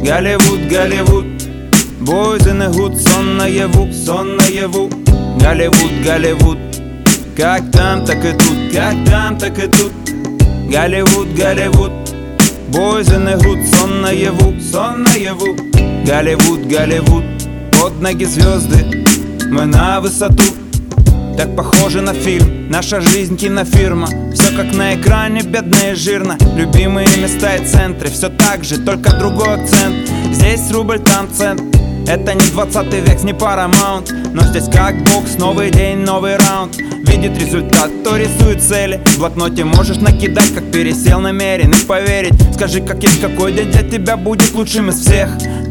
Голливуд, Голливуд, Boys in the Hood, сон наяву, сон наяву. Голливуд, Голливуд, как там, так и тут, как там, так и тут. Голливуд, Голливуд, Boys in the Hood, сон наяву, сон наяву. Голливуд, Голливуд, под ноги звезды, мы на высоту. Так похоже на фильм, наша жизнь кинофирма. Все как на экране, бедно и жирно. Любимые места и центры, все так же, только другой акцент. Здесь рубль, там цент. Это не 20 век, не Paramount. Но здесь как бокс, новый день, новый раунд. Видит результат, кто рисует цели. В блокноте можешь накидать, как пересел, намерен и поверить. Скажи, как есть, какой день для тебя будет лучшим из всех.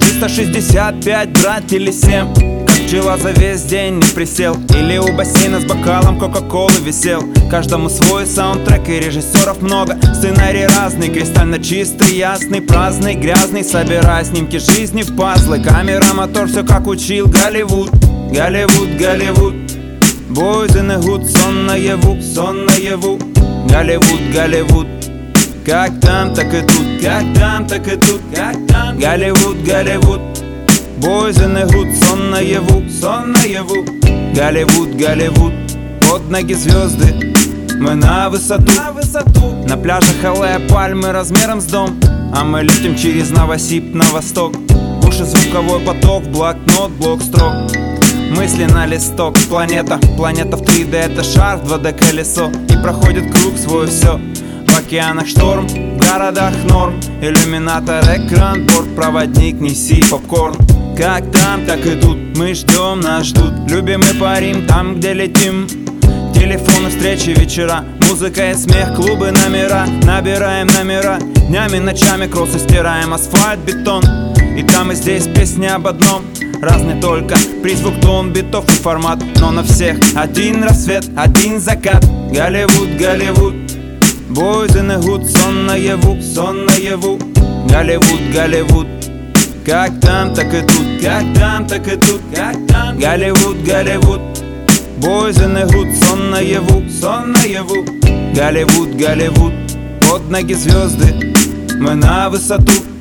365, брать или 7. Пчела за весь день не присел. Или у бассейна с бокалом кока-колы висел. Каждому свой саундтрек и режиссеров много. Сценарий разный, кристально чистый, ясный, праздный, грязный. Собирай снимки жизни в пазлы. Камера, мотор, все как учил Голливуд. Голливуд, Голливуд, Boys in the Hood, сон наяву, сон наяву. Голливуд, Голливуд, как там, так и тут, как там, так и тут, как там. Голливуд, Голливуд, Boys in the Hood, сон наяву, сон наяву. Голливуд, Голливуд, под ноги звезды, мы на высоту. На пляжах алые пальмы размером с дом, а мы летим через Новосиб на восток. В уши звуковой поток, блокнот, блок строк. Мысли на листок, планета, планета в 3D, это шар, 2D колесо. И проходит круг свой все. В океанах шторм, в городах норм. Иллюминатор, экран, бортпроводник, неси попкорн. Как там, так и тут, мы ждем, нас ждут. Любим и парим там, где летим. Телефоны, встречи, вечера, музыка и смех, клубы, номера. Набираем номера, днями, ночами кроссы стираем, асфальт, бетон. И там и здесь песни об одном. Разный только призвук, тон, битов и формат. Но на всех один рассвет, один закат. Голливуд, Голливуд, Boys in the Hood, сон наяву, сон наяву. Голливуд, Голливуд, как там, так и тут, как там, так и тут, как там. Голливуд, Голливуд, Boys in the Hood, сон наяву, сон наяву. Голливуд, Голливуд, под ноги звезды, мы на высоту.